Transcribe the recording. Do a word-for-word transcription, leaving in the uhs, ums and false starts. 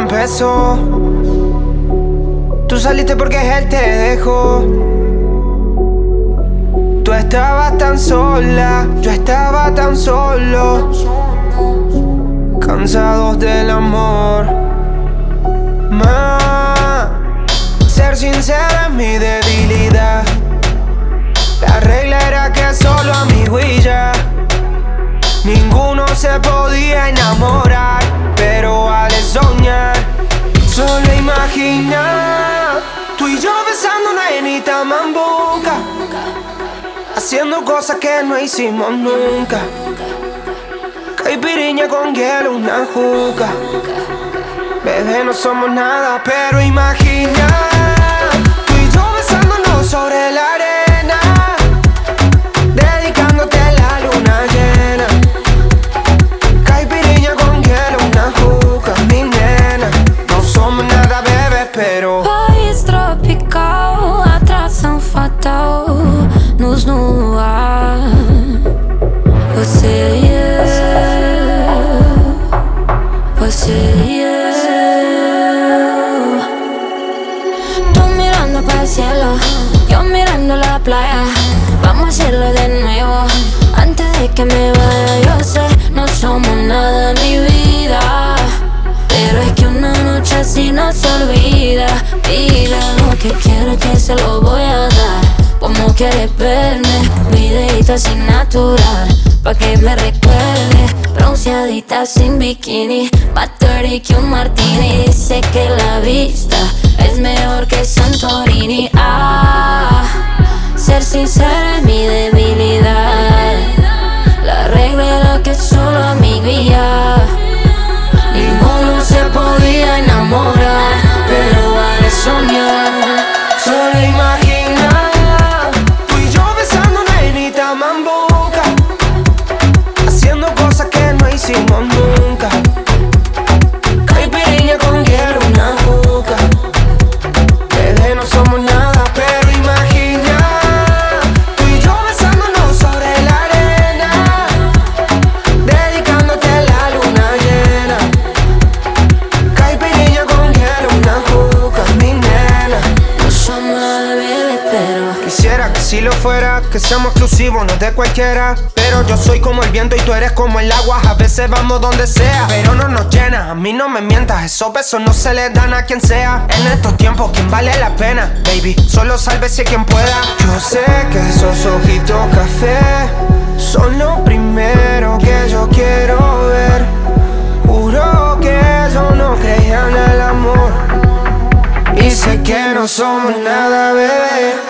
empezó. Tú saliste porque él te dejó. Tú estabas tan sola, yo estaba tan solo, cansados del amor. Ma, ser sincera es mi debilidad. La regla era que solo amigo y ya. Ninguno se podía enamorar, pero al soñar, solo imaginar tú y yo besando una nenita mambuca, haciendo cosas que no hicimos nunca. Caipiriña con hielo, una juca. Bebé, no somos nada, pero imagina tú y yo besándonos sobre la arena, dedicándote a la luna llena. Caipiriña con hielo, una juca, mi nena. No somos nada, bebé, pero país tropical, atração fatal, nos no ar. Você e eu, você e eu. Tú mirando para el cielo, yo mirando la playa. Vamos a hacerlo de nuevo, antes de que me vaya. Yo sé, no somos nada, mi vida, pero es que una noche así no se olvida. Dile lo que quiero que se lo voy a dar. Como quieres verme, videíto así natural, pa' que me recuerde, bronceadita sin bikini, más dirty que un martini. Dice que la vista es mejor que Santorini. Ah, ser sincera es mi debilidad. La regla era que solo amigo y ya. Ninguno se podía enamorar, pero vale soñar. solo imaginar tú y yo besando una nenita mambuca, haciendo cosas que no hicimos nunca. Caipiriña con hielo, una juca. Bebé, no somos nada, pero imagina tú y yo besándonos sobre la arena, dedicándote a la luna llena. Caipiriña con hielo, una juca, mi nena. No somos nada, bebé, pero Quisiera que si lo fuera, que seamos exclusivos, no de cualquiera. Pero yo soy como el viento y tú eres como el agua. A veces vamos donde sea, pero no nos llena. A mí no me mientas, esos besos no se les dan a quien sea. En estos tiempos, ¿quién vale la pena? Baby, solo sálvese quien pueda. Yo sé que esos ojitos café son lo primero que yo quiero ver. Juro que yo no creía en el amor, y sé que no somos nada, bebé,